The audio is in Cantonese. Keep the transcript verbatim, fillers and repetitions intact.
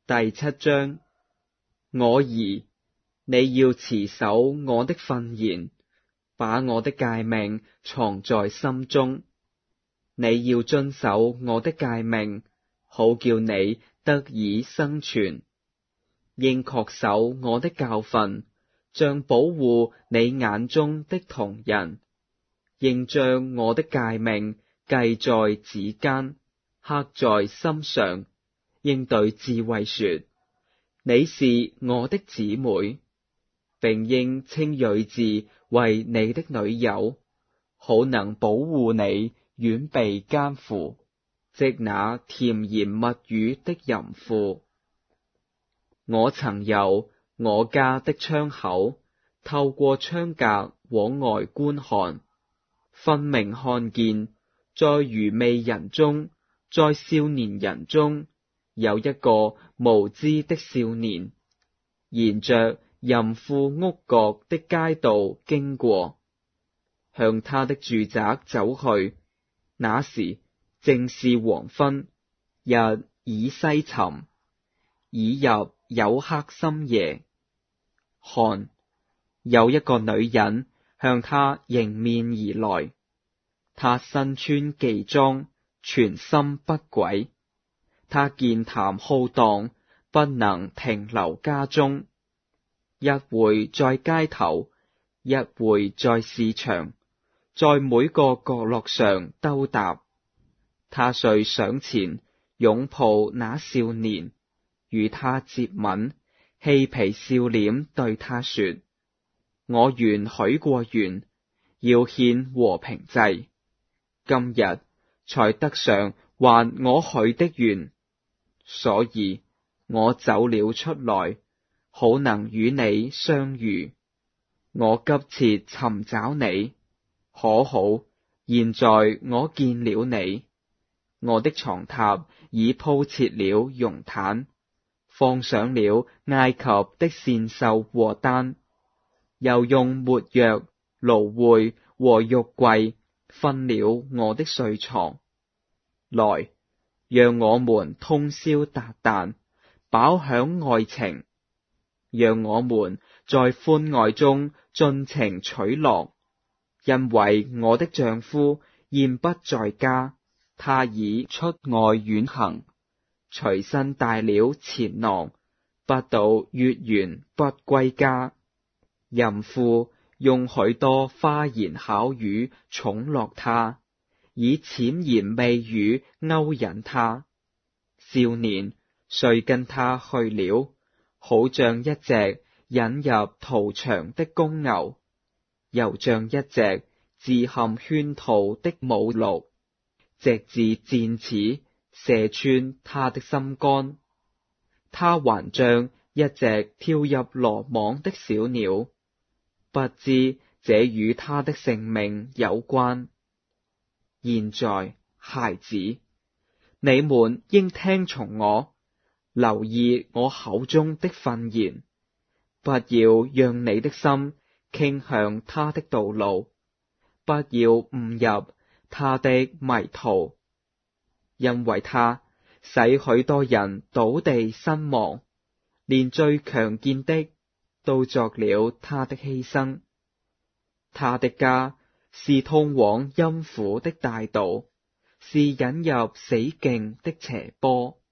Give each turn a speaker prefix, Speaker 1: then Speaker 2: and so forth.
Speaker 1: 第七章。我兒，你要持守我的訓言，把我的誡命藏在心中。你要遵守我的誡命，好叫你得以生存。應恪守我的教訓，像保護你眼中的瞳人。應將我的誡命記在指間，刻在心上。應對智慧說：你是我的姊妹，並應稱睿智為你的女友，好能保護你遠避姦婦，即那甜言蜜語的淫婦。我曾由我家的窗口透過窗格往外觀看，分明看見在愚昧人中，在少年人中，有一個無知的少年，沿着淫婦屋角的街道經過，向他的住宅走去。那時正是黃昏，日已西沉，已入黝黑深夜。看，有一個女人向他迎面而來，她身穿妓裝，全心不軌。他健談好蕩，不能停留家中，一會在街頭，一會在市場，在每個角落上兜搭。他遂上前擁抱那少年，與他接吻，嬉皮笑臉對他說：我原許過願，要獻和平祭，今日才得上還我許的願。所以我走了出來，好能與你相遇。我急切尋找你，可好，現在我見了你。我的床榻已鋪設了絨毯，放上了埃及的線繡和單，又用沒藥、蘆薈和肉桂分了我的睡床。來，讓我們通宵達旦，飽享愛情，讓我們在歡愛中盡情取樂。因為我的丈夫現不在家，他已出外遠行，隨身帶了錢囊，不到月圓不歸家。淫婦用許多花言巧語寵樂他，以淺言媚語勾引他。少年遂跟他去了，好像一隻引入屠場的公牛，又像一隻自陷圈套的母鹿，直至箭矢射穿他的心肝。他還像一隻跳入羅網的小鳥，不知這與他的性命有關。現在，孩子，你們應聽從我，留意我口中的訓言，不要讓你的心傾向他的道路，不要誤入他的迷途，因為他使許多人倒地身亡，連最強健的都作了他的犧牲。他的家是通往陰府的大道，是引入死境的斜坡。